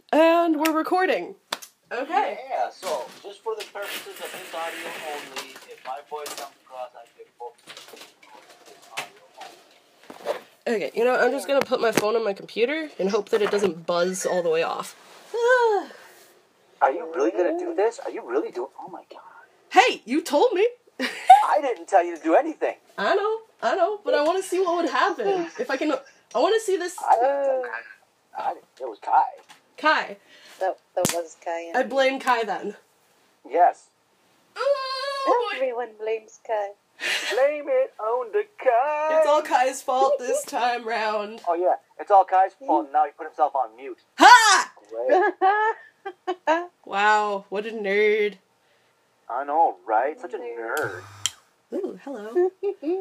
And we're recording. Okay. Yeah, so, just for the purposes of this audio only, if my voice comes across, I can focus on this audio only. Okay, you know, I'm just gonna put my phone on my computer and hope that it doesn't buzz all the way off. Are you really gonna do this? Are you really doing... Oh my god. Hey, you told me. I didn't tell you to do anything. I know, but I want to see what would happen. If I can... I want to see this... It was Kai. Kai. That was Kai. I blame Kai then. Yes. Oh, boy. Everyone blames Kai. Blame it on the Kai. It's all Kai's fault this time round. Oh yeah, it's all Kai's fault, and now he put himself on mute. Ha! Great. Wow, what a nerd. I know, right? Such a nerd. Ooh, hello.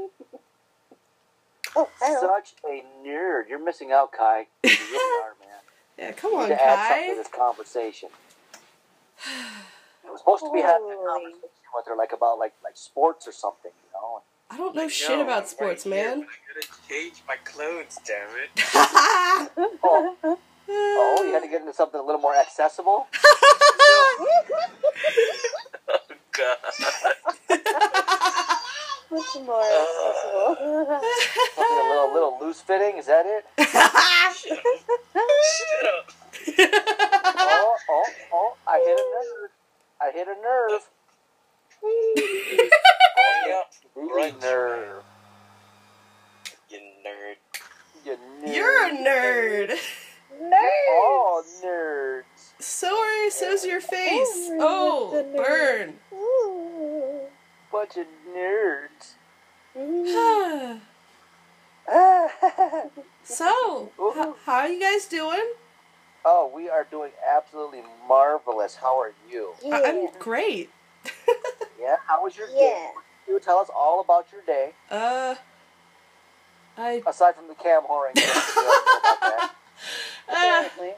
Oh, hello. Such a nerd. You're missing out, Kai. You really are, man. Yeah, come You on, need to add something Kai. to this conversation. It was supposed to be having a conversation with her, like about like sports or something, you know. I don't know shit about sports, man. I gotta change my clothes, damn it. Oh, you had to get into something a little more accessible. Oh god. What's more accessible? Something a little loose fitting. Is that it? Shut up. Oh! I hit a nerve. Yeah. Right nerve. You nerd. You nerd. You're a nerd. Oh, nerds. So's your face. Oh, burn. Bunch of nerds. So, how are you guys doing? Oh, we are doing absolutely marvelous. How are you? I'm great. Yeah. How was your day? Yeah. You tell us all about your day. Aside from the cam whoring. Apparently.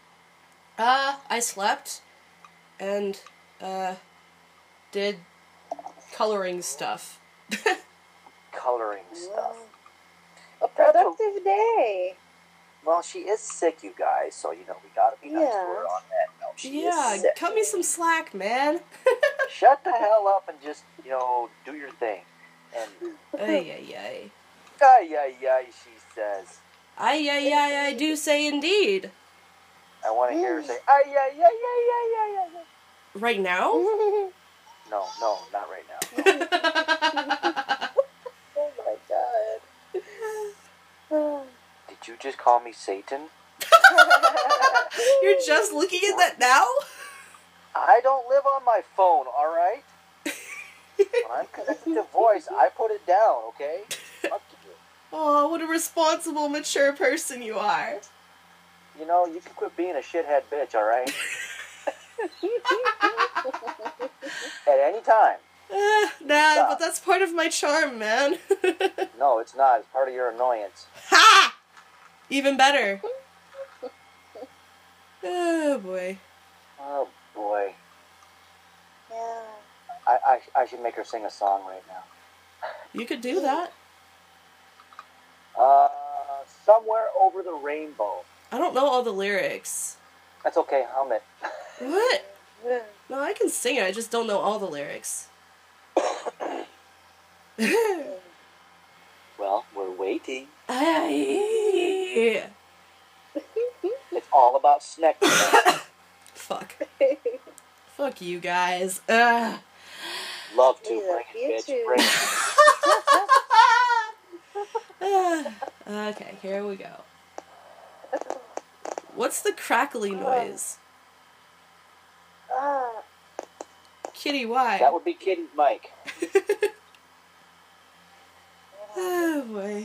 I slept and did coloring stuff. Coloring stuff. A productive day. Well, she is sick, you guys, so, you know, we gotta be nice to Yeah. her on that. No, she Yeah, is sick. cut me some slack, man. Shut the hell up and just, you know, do your thing. And, Ay, ay, she says. I do say indeed. I want to hear her say, ay. Right now? No, not right now. Oh my god. Did you just call me Satan? You're just looking at that now? I don't live on my phone, alright? When I'm connected to voice, I put it down, okay? Up to you. Oh, what a responsible, mature person you are. You know, you can quit being a shithead bitch, alright? At any time. Nah, but that's part of my charm, man. No, it's not. It's part of your annoyance. Ha! Even better. Oh, boy. Oh, boy. Yeah. I should make her sing a song right now. You could do that. Somewhere over the rainbow. I don't know all the lyrics. That's okay, hum it. What? No, I can sing it, I just don't know all the lyrics. Well, we're waiting. Aye. It's all about snack. Fuck. Fuck you guys. Ugh. Love to. We Bring love it, you bitch. too. Bring it. Okay, here we go. What's the crackly noise? Kitty, why? That would be Kitty's mic. Oh boy.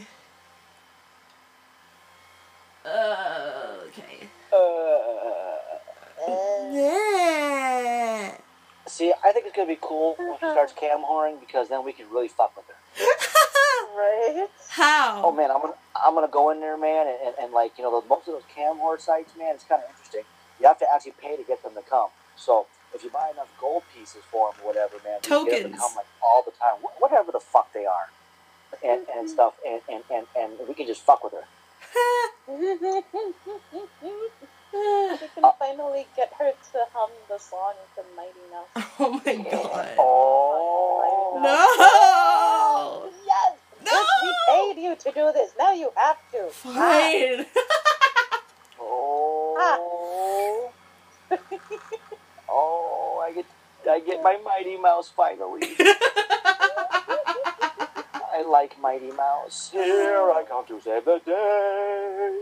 Okay. Yeah. See, I think it's gonna be cool when she starts cam whoring because then we can really fuck with her. Right? How? Oh man, I'm gonna go in there, man, and like, you know, most of those cam whore sites, man, it's kind of interesting. You have to actually pay to get them to come. So if you buy enough gold pieces for them or whatever, man, you can get them to come like all the time, whatever the fuck they are, and stuff, and we can just fuck with her. We can finally get her to hum the song of the Mighty Mouse. Oh my god. Oh. No! Yes! No! Yes, we paid you to do this. Now you have to. Fine. Oh. Oh, I get my Mighty Mouse finally. I like Mighty Mouse. Here I come to save the day.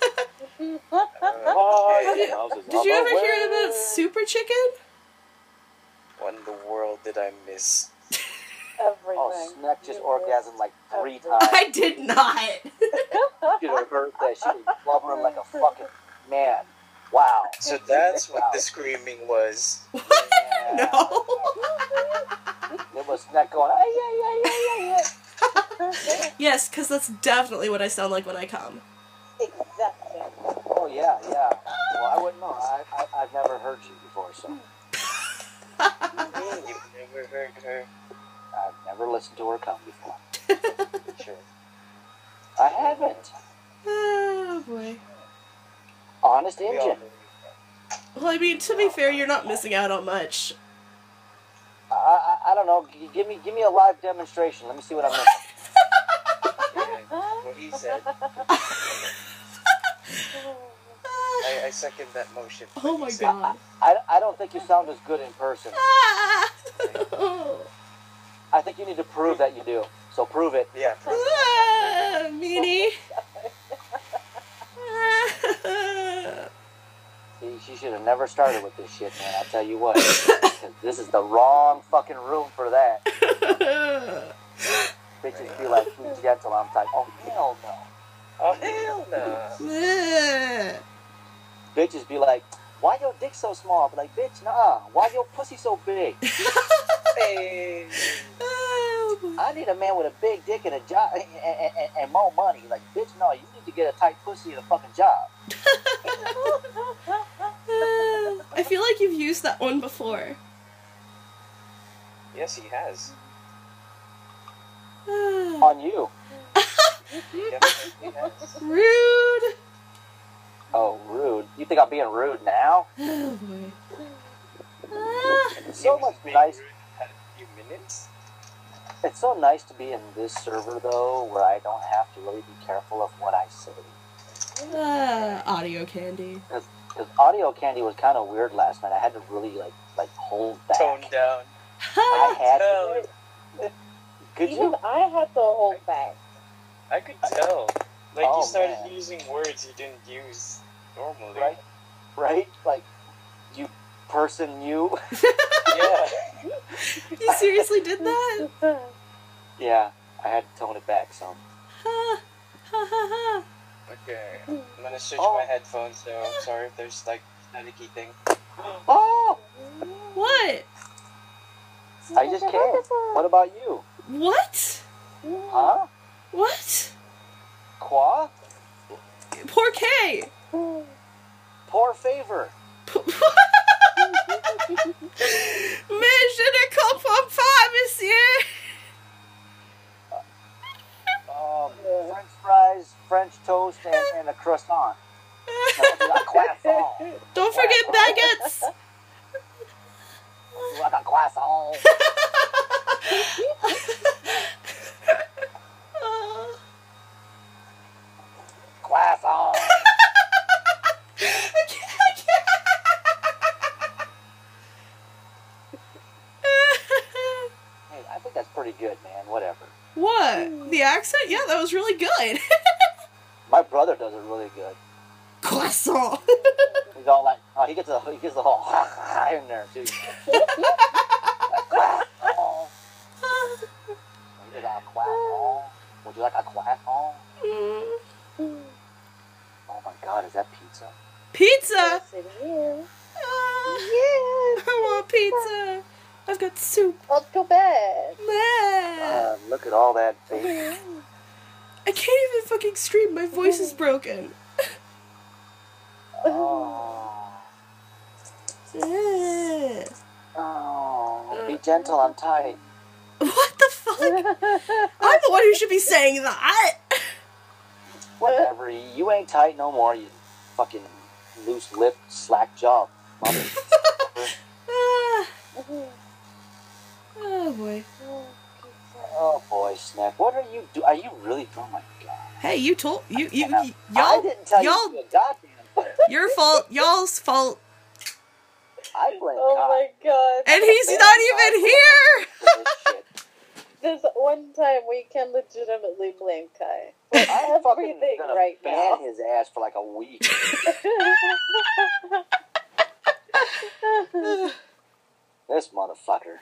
Mighty Mouse is Did on you the ever way. hear about Super Chicken? What in the world did I miss? Everything. Oh, Snack just You orgasmed like 3 everything. times. I did not. You should have heard that. She was blubbering like a fucking man. Wow. So that's what the screaming was. Yeah. No. It was Snack going, ay, ay, ay, ay, ay. Yes, because that's definitely what I sound like when I come. Exactly. Oh, yeah, yeah. Well, I wouldn't know. I've never heard you before, so You've never heard her. I've never listened to her come before. Sure. I haven't. Oh boy. Honest We all Injun. Well, I mean, to be fair, you're not missing out on much. I don't know. Give me a live demonstration. Let me see what I'm missing. What he said. I second that motion. Oh my god. I don't think you sound as good in person. Ah! I think you need to prove that you do. So prove it. Yeah. Ah, meanie. See, she should have never started with this shit, man. I'll tell you what. 'Cause this is the wrong fucking room for that. Bitches be like, be gentle. I'm like, oh, hell no. Oh, hell no. Bitches be like, why your dick so small? But like, bitch, nah. Why your pussy so big? Hey. Oh, boy. I need a man with a big dick and a job and more money. Like, bitch, no. You need to get a tight pussy and a fucking job. I feel like you've used that one before. Yes, he has. On you. Definitely has. Rude. Oh, rude. You think I'm being rude now? Oh boy. Ah. It's so much nice. Had a few minutes. It's so nice to be in this server though, where I don't have to really be careful of what I say. Audio candy. Because audio candy was kind of weird last night. I had to really like hold back. Tone down. I had Tell. to. Could Even you? I had to hold back. I could tell. Like, Oh, you started man. using words you didn't use normally. Right? Right? Like, you person, you. Yeah. You seriously did that? Yeah, I had to tone it back some. Ha ha ha ha. Okay. I'm gonna switch Oh. my headphones, so I'm sorry if there's, like, staticky thing. Oh! What? I just came. What about you? What? Huh? What? Quoi? Poor K. Poor favor. Mais je ne comprends pas, monsieur. French fries, French toast, and a croissant. A croissant. Don't forget baguettes. Like a croissant. Croissant. Hey, I think that's pretty good, man. Whatever. What? The accent? Yeah, that was really good. My brother does it really good. Croissant. He's all like, oh, he gets the whole in there too. Croissant. He does a croissant. Would you like a croissant? Oh my God, is that pizza? Pizza. Yes, it is. Ah, I want pizza. I've got soup. Not too bad. Man. Look at all that bacon. I can't even fucking scream. My voice is broken. Oh. Ah. Oh, be gentle, I'm tight. What the fuck? I'm the one who should be saying that. Whatever, you ain't tight no more, you fucking loose-lipped, slack-jawed mother. Oh boy. Oh boy, Snack. What are you doing? Are you really? Oh my god. Hey, you told you I y'all. didn't tell you y'all. to do a goddamn. Your fault. Y'all's fault. I blame Oh Kai. my god. And he's not even here. This one time we can legitimately blame Kai for I'm fucking everything gonna right ban now. his ass for like a week. This motherfucker.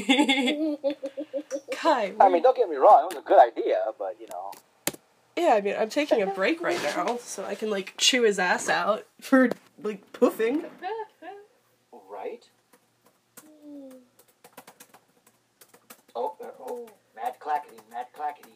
Kai. I mean, don't get me wrong, it was a good idea, but you know. Yeah, I mean, I'm taking a break right now, so I can like chew his ass out for like poofing. Right? Oh, mad clackety, mad clackety.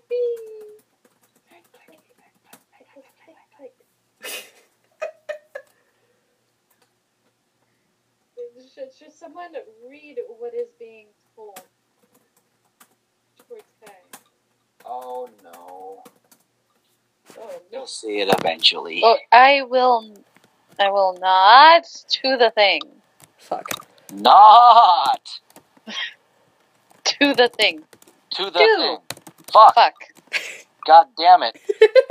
Should someone read what is being told towards Kai? Oh no. Oh, You'll see it eventually. Well, I will not do the thing. Fuck. Not Do the thing. to the Do. thing. Fuck. Fuck. God damn it.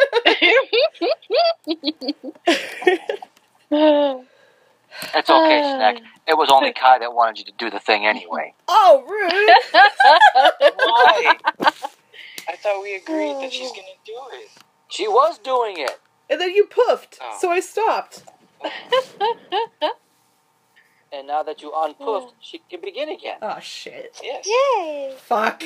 It's okay, Snack. It was only Kai that wanted you to do the thing anyway. Oh, rude. Why? I thought we agreed that she's gonna do it. She was doing it. And then you poofed, Oh. so I stopped. And now that you unpoofed, she can begin again. Oh shit. Yes. Yay! Fuck.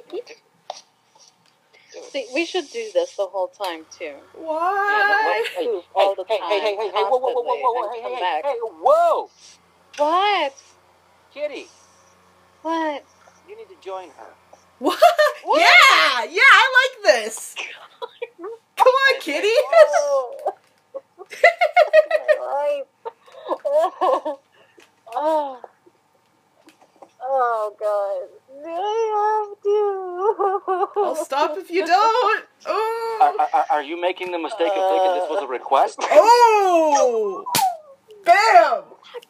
See, we should do this the whole time too. Why? Hey, Poof all the time. hey, whoa, constantly, and come back. hey, whoa! What? Kitty, What? you need to join her. What? Yeah, I like this. Come on, kitty. Oh. My life. Oh. Oh god. Do I have to? I'll stop if you don't. Oh. Are you making the mistake of thinking this was a request? Oh. Bam.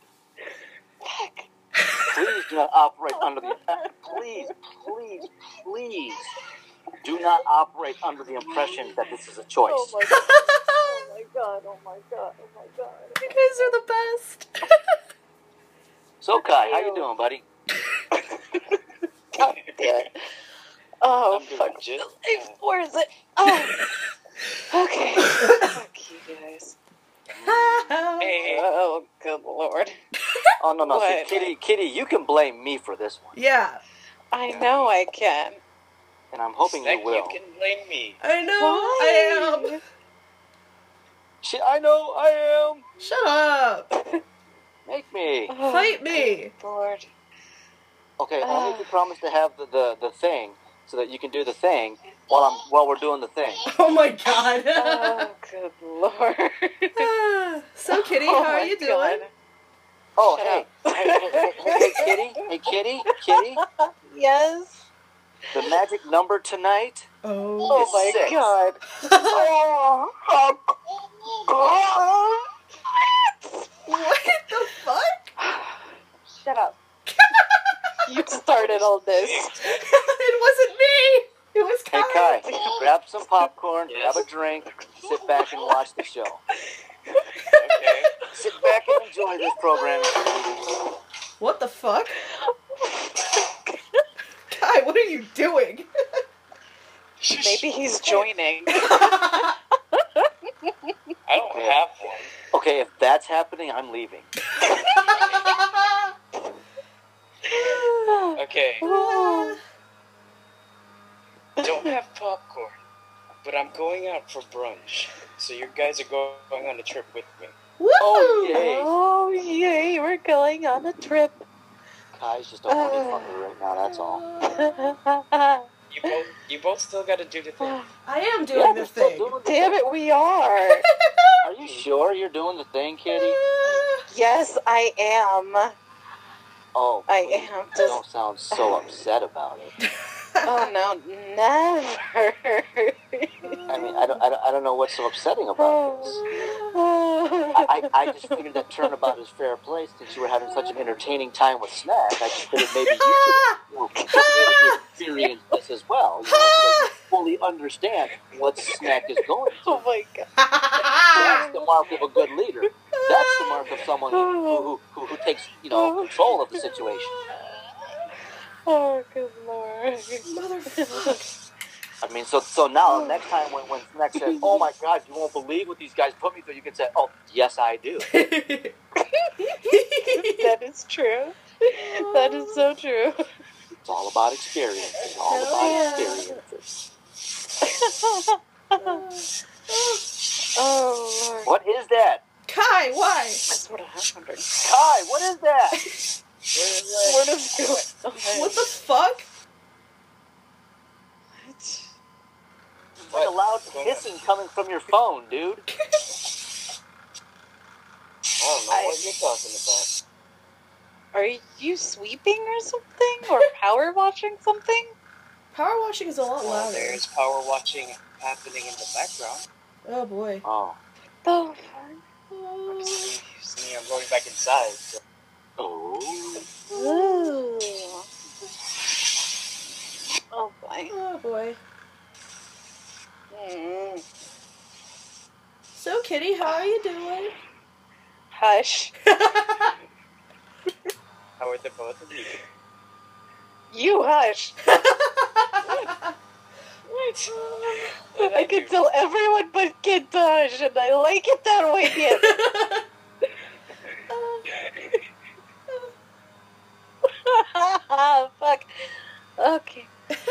Please do not operate under the... Please do not operate under the impression that this is a choice. Oh my god. Oh my god. Oh my god. Oh my god. You guys are the best. So, Kai, how you doing, buddy? God damn it. Oh, I'm doing fuck. just Where is it? Oh. Okay. Fuck you guys. Hey, Oh, good lord. Oh, no. What? See, Kitty, you can blame me for this one. Yeah, I know I can. And I'm hoping Snack, you will. you can blame me. I know. Why? I am. I know, I am. Shut up. Make me. Oh, Fight me. good lord. Okay, only if you promise to have the thing, so that you can do the thing while we're doing the thing. Oh my god. Oh, good lord. So, kitty, Oh how are my you doing? God. Oh, Shut hey, Kitty. Yes. The magic number tonight. Oh. Oh my 6. god. Oh. What the fuck? Shut up. You started all this. It wasn't me. It was Hey, Kai. Kai, grab some popcorn, Yes. grab a drink, sit back and watch the show. Okay. Sit back and enjoy this program. What the fuck? Kai, what are you doing? Maybe he's joining. I don't have one. Okay, if that's happening, I'm leaving. Okay. Don't have popcorn, but I'm going out for brunch. So you guys are going on a trip with me. Woo! Oh, yay. Oh, yay, we're going on a trip. Kai's just a horny fucker right now, that's all. You both still got to do the thing. I am doing Yeah, the they're still thing. doing the Damn thing. it, we are. Are you sure you're doing the thing, Kitty? Yes, I am. Oh, I please, am. don't sound so upset about it. Oh no, never. I mean, I don't know what's so upsetting about this. I just figured that turnabout is fair play since you were having such an entertaining time with Snack. I just figured maybe you should be able to experience this as well, so that you fully understand what Snack is going through. Oh my god. That's the mark of a good leader. That's the mark of someone who takes, control of the situation. Oh, good lord. Motherfucker. I mean, so now next time when Snack says, "Oh my God, you won't believe what these guys put me through," you can say, "Oh, yes, I do." That is true. That is so true. It's all about experience. It's all about experiences. Oh lord. What is that? Kai, why? That's what I'm wondering. Kai, what is that? What is going on? What the fuck? What? It's like a loud hissing coming from your phone, dude. I don't know what you're talking about. Are you sweeping or something? Or power washing something? Power washing is a lot Well, louder. there's power watching happening in the background. Oh boy. Oh. The fuck? Excuse me, I'm going back inside. So. Oh. Ooh. Oh boy. Oh boy. Mm. So Kitty, how are you doing? Hush. How are the both of you? You hush. What? I can tell everyone but Kid to hush, and I like it that way, Kid. Fuck. Okay.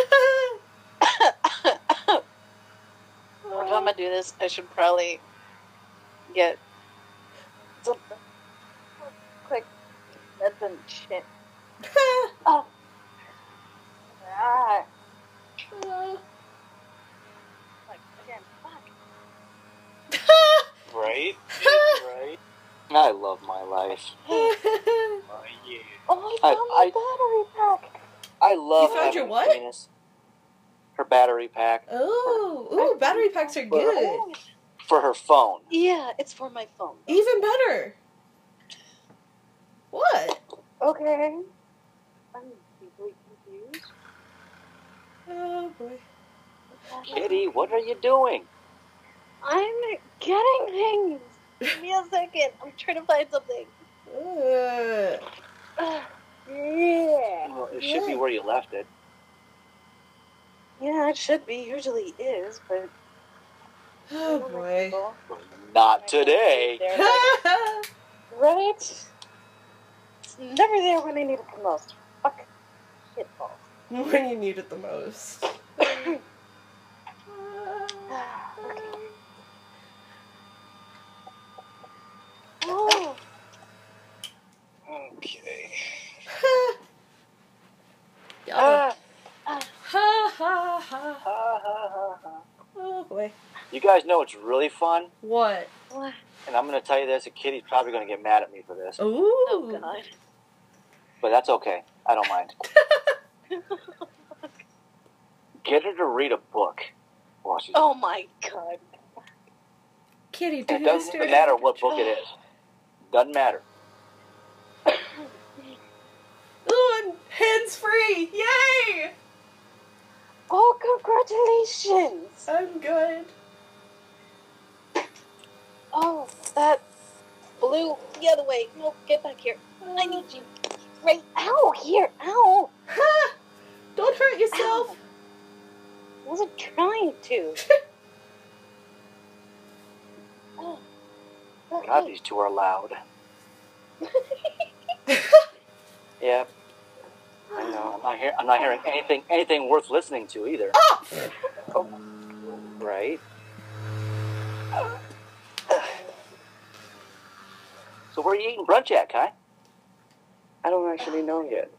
If I'm gonna do this, I should probably get something quick. That's some shit. Oh. Ah. Like, again, fuck. Right? Right? I love my life. Oh, yeah. Oh, I found my battery pack. I love You found your having what? Venus. Her battery pack Ooh, battery packs are good. for her phone. Yeah, it's for my phone. Even better. What? Okay. I'm deeply confused. Oh boy. Kitty, what are you doing? I'm getting things. Give me a second. I'm trying to find something. Yeah. Well, it should be where you left it. Yeah, it should be. Usually is, but... Oh boy. Not today. Right? It's never there when I need it the most. Fuck. Shit balls. When you need it the most. Okay. Oh. Okay. Yeah. Ah. Ha ha ha. Oh boy. You guys know what's really fun? What? What? And I'm going to tell you this, and Kitty's probably going to get mad at me for this. Ooh. Oh, God. But that's okay. I don't mind. Get her to read a book while she's... Oh, my God. Kitty, do It you doesn't matter what book it is. Doesn't matter. Ooh, and hands free! Yay! Oh, congratulations! I'm good. Oh, that blue the other way. No, get back here. I need you. Right. Ow, here. Ow. Ha! Don't hurt yourself. Ow. I wasn't trying to. Oh. Okay. God, these two are loud. Yeah. I know. I'm not hearing anything worth listening to either. Oh! Right. So where are you eating brunch at, Kai? I don't actually know yet.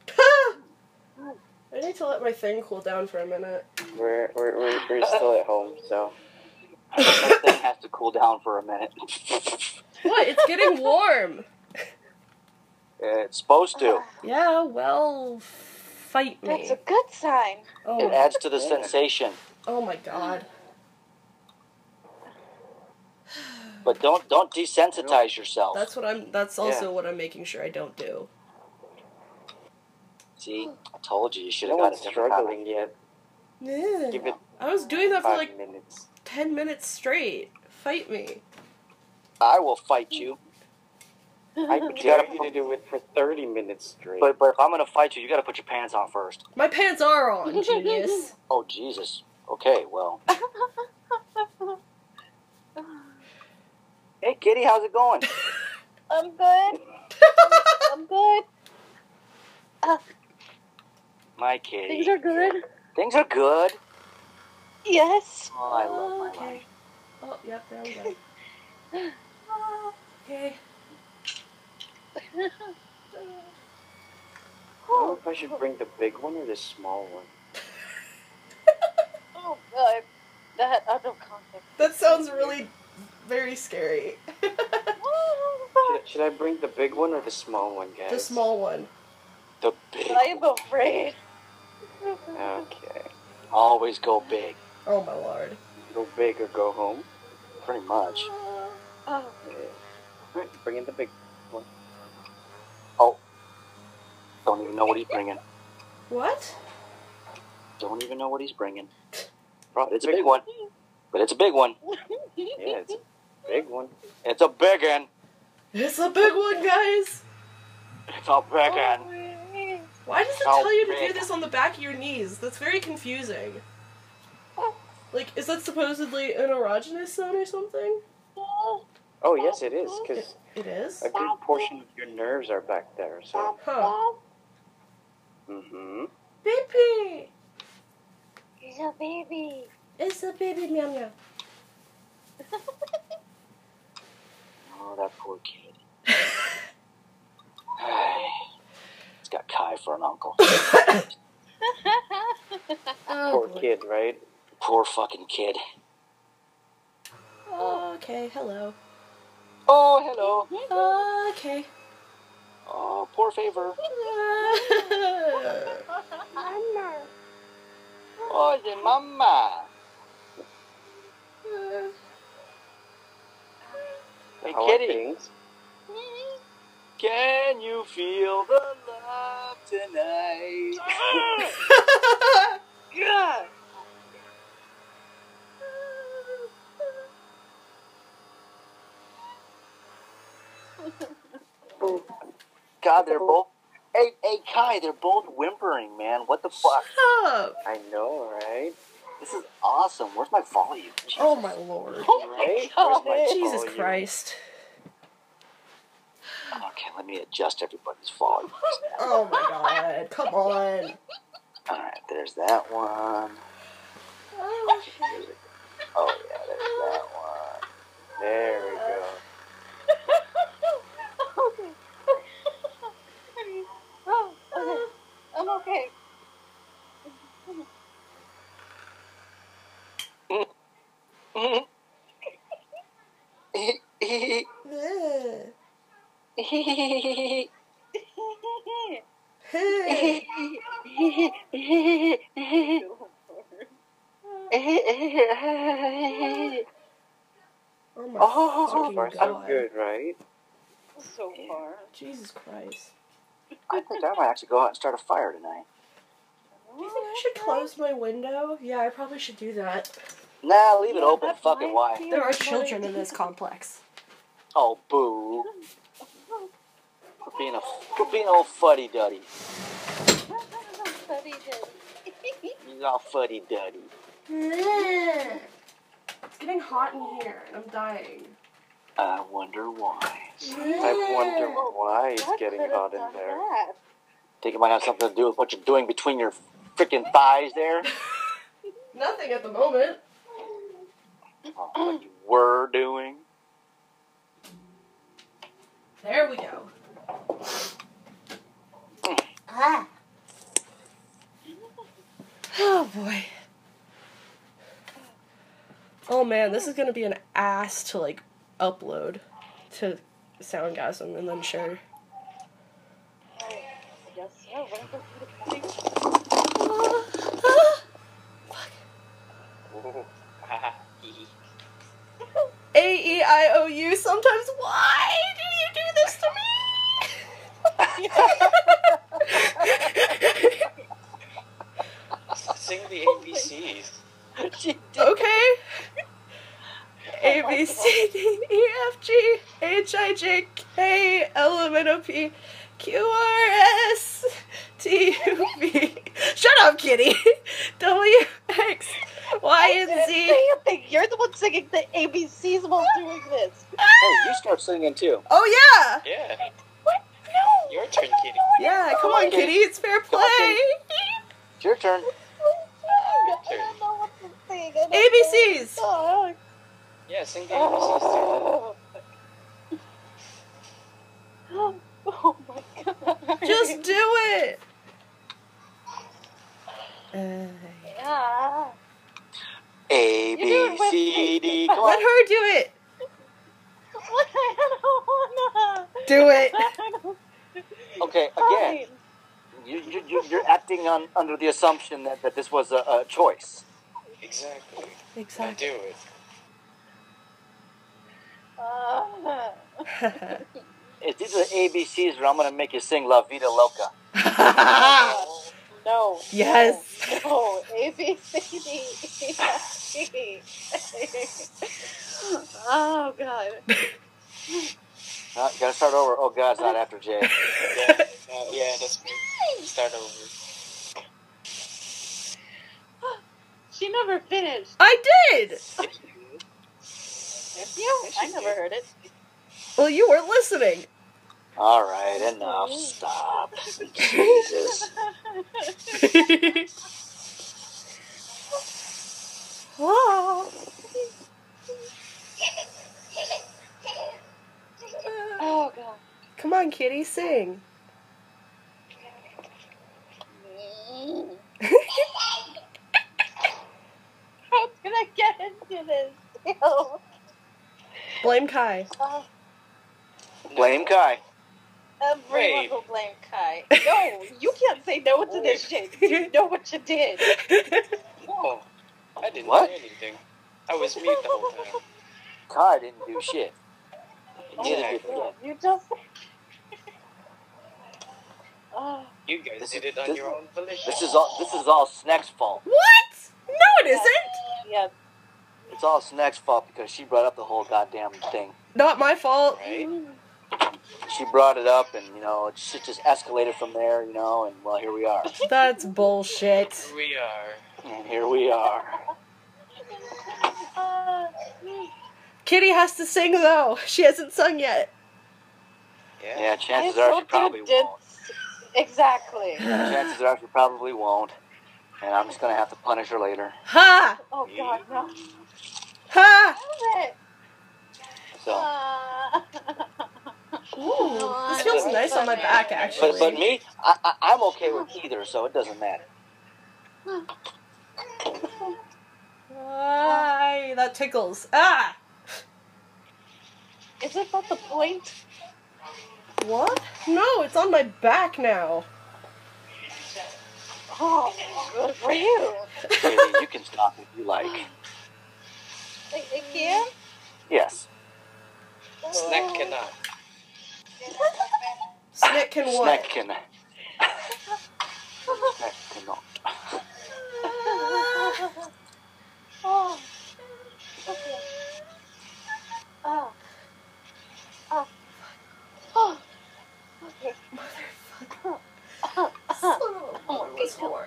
I need to let my thing cool down for a minute. We're still at home, so. That thing has to cool down for a minute. What? It's getting warm. It's supposed to. Yeah, well, fight me. That's a good sign. Oh, It adds to the sensation. oh my god. But don't desensitize yourself. That's also what I'm making sure I don't do. See, I told you should No have got one's a different struggling yet. Yeah. Give it I was doing that for 5 like minutes. 10 minutes straight. Fight me. I will fight you. I dare you to do it for 30 minutes straight. But if I'm gonna fight you, you gotta put your pants on first. My pants are on, genius. Oh Jesus. Okay, well. Hey Kitty, how's it going? I'm good. I'm good. My kitty. Things are good. Things are good. Yes. Oh, I love my Okay. life. Oh, yep, there we go. Okay. I don't know if I should bring the big one or the small one. Oh God, that out of context. That sounds really very scary. Should I bring the big one or the small one, guys? The small one. The big. I'm afraid. Okay. Always go big. Oh my lord. Go big or go home. Pretty much. Oh. Alright, bring in the big one. Oh. Don't even know what he's bringing. What? Don't even know what he's bringing. But it's a big one. But it's a big one. Yeah, it's a big one. It's a big one. It's a big one, guys. It's a big one. Why does it How tell you to big? do this on the back of your knees? That's very confusing. Like, is that supposedly an erogenous zone or something? Oh, yes, it is, because It is? a good portion of your nerves are back there, so. Huh. Mm-hmm. Baby! He's a baby. It's a baby meow meow. Oh, that poor kid. He's got Kai for an uncle. Oh, Poor boy. kid, right? Poor fucking kid. Okay, hello. Oh, hello. Okay. Oh, poor favor. Oh, the mama. Hey, How are kitty. things? Can you feel the love tonight? God. God, they're both. Hey, Kai, they're both whimpering, man. What the fuck? Stop! I know, right? This is awesome. Where's my volume? Oh my lord. Right? God. Where's my Jesus volume? Christ. Okay, let me adjust everybody's volume. Oh my god. Come on. Alright, there's that one. Oh, Oh, yeah, there's that one. There we go. Okay. Oh, okay. I'm okay. Oh my So fucking far, so god. good, right? So far. Jesus Christ. I think I might actually go out and start a fire tonight. Do you think I should close my window? Yeah, I probably should do that. Nah, leave it Yeah, open. that Fucking might why? be There are a children good in this complex. Oh, boo. Quit being all fuddy-duddy. Study did. He's all fuddy-duddy. It's getting hot in here, and I'm dying. I wonder why. I wonder why it's What getting could have hot in done there. that? Think it might have something to do with what you're doing between your freaking thighs there? Nothing at the moment. Oh, what you were doing? There we go. Oh boy. Oh man, this is gonna be an ass to like upload to Soundgasm and then share. I guess so. What am I going to do? A-E-I-O-U. Sometimes, why do you do this to me? Sing the ABCs. Okay. A, B, C, D, E, F, G, H, I, J, K, L, M, N, O, P, Q, R, S, T, U, V. Shut up, kitty. W, X, Y, and Z. Say a thing. You're the one singing the ABCs while doing this. Hey, you start singing too. Oh, yeah. Yeah. What? No. Your turn, kitty. Yeah, come on, kitty. It's fair Come on, play. It's your turn. I don't know what to sing. ABCs. Oh, Yeah, sing the ABCs too. oh my god. Just do it. Yeah. A, B, C, D. Come Let on. her do it. What? I don't wanna. Do it. Okay, again, you're acting under the assumption that this was a choice. Exactly. Now Exactly. do it. If these are ABCs, I'm gonna make you sing La Vida Loca. No. Yes. No. A, B, C, D, E, F, G. Oh, God. You gotta start over. Oh, God, it's not after J. Yeah, that's good. Start over. She never finished. I did. I never heard it. Well, you weren't listening. All right, enough. Stop. Jesus. Oh. Oh, God. Come on, kitty, sing. How can I get into this? Ew. Blame Kai. Blame Kai. Everyone Wait. will blame Kai. No, you can't say no to this shit. You know what you did. No, I didn't What? do anything. I was mute the whole time. Kai didn't do shit. Neither did Exactly. Jen. You just... Oh. You guys This did is- it on this- your own volition. This is all Snack's fault. What? No, it isn't. Yeah. It's all Snack's fault because she brought up the whole goddamn thing. Not my fault. Right? She brought it up, and shit just escalated from there, and well, here we are. That's bullshit. Here we are. And here we are. Kitty has to sing though. She hasn't sung yet. Yeah. Yeah, chances I are told she probably you did. won't. Exactly. Chances are she probably won't. And I'm just gonna have to punish her later. Ha! Oh, God, no. Ha! Damn it. So, Ooh, this feels nice on my back, actually. but me, I'm okay with either, so it doesn't matter. Ay, that tickles. Ah! Is it at the point? What? No, it's on my back now. Oh, good for you. Haley, you can stop if you like. Again? Yes. Snack cannot. Snick can what? Snack can. Snack cannot. Oh. Okay. Oh. Oh. Oh. Okay. Oh, this whore.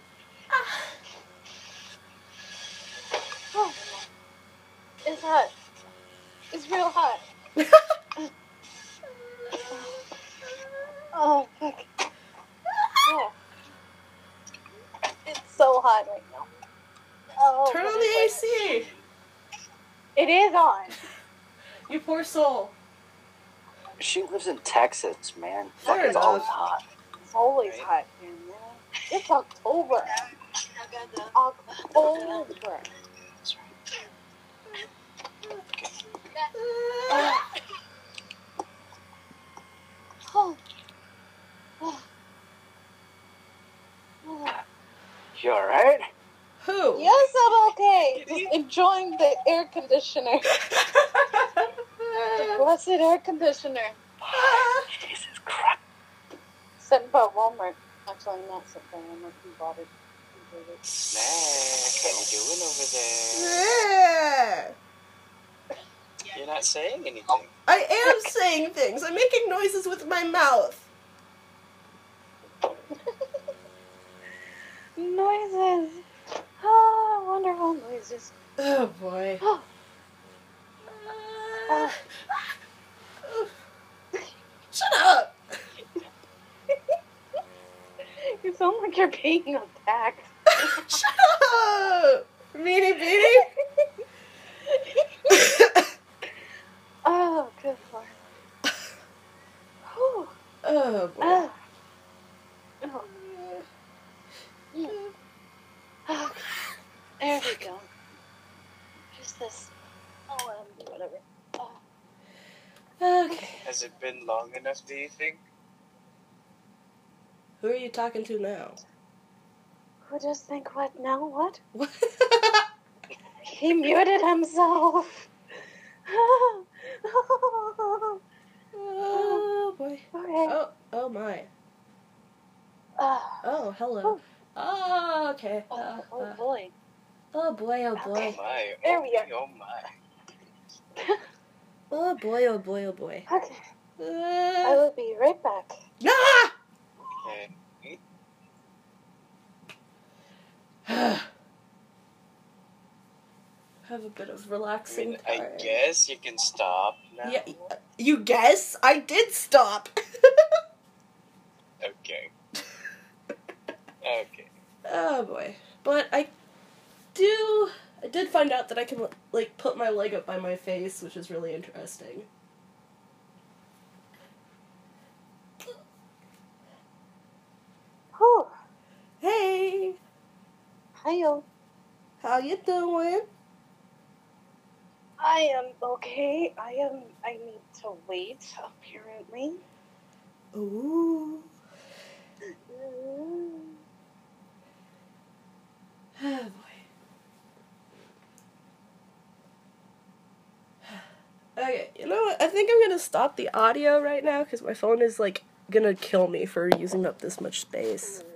Oh. It's hot. It's real hot. Oh, fuck. Yeah. It's so hot right now. Oh, Turn but on the it's AC. like- It is on. You poor soul. She lives in Texas, man. Fair Fuck, it's enough. always hot. It's always hot here, man. It's October. October. Oh. Oh. Oh. You alright? Who? Yes, I'm okay. Just enjoying the air conditioner. blessed air conditioner. Jesus Christ. Sent by Walmart. Actually, not sent by Walmart. He bought it. Snack, how you doing over there? Yeah. You're not saying anything. I am saying things. I'm making noises with my mouth. Noises. Oh, wonderful noises. Oh boy. Shut up! You sound like you're being attacked. Shut up! Meanie beanie? Oh, good lord. Whew. Oh boy. Oh. There we go. Just this. Oh, whatever. Oh. Okay. Has it been long enough, do you think? Who are you talking to now? Who just think what now? What? What? He muted himself. Oh boy. Okay. Oh my. Oh, Oh, hello. Oh, okay. oh boy. Oh boy, oh boy. Oh my. There we are. Oh my. Oh boy, oh boy, oh boy. Okay. I will be right back. Nah! Okay. Have a bit of relaxing I time. guess you can stop now. Yeah, you guess? I did stop. Okay. Okay. Oh boy. But I did find out that I can, like, put my leg up by my face, which is really interesting. Whew. Hey! Hiyo. How you doing? I am okay. I need to wait, apparently. Ooh. Oh boy. Okay, you know what? I think I'm gonna stop the audio right now because my phone is, like, gonna kill me for using up this much space.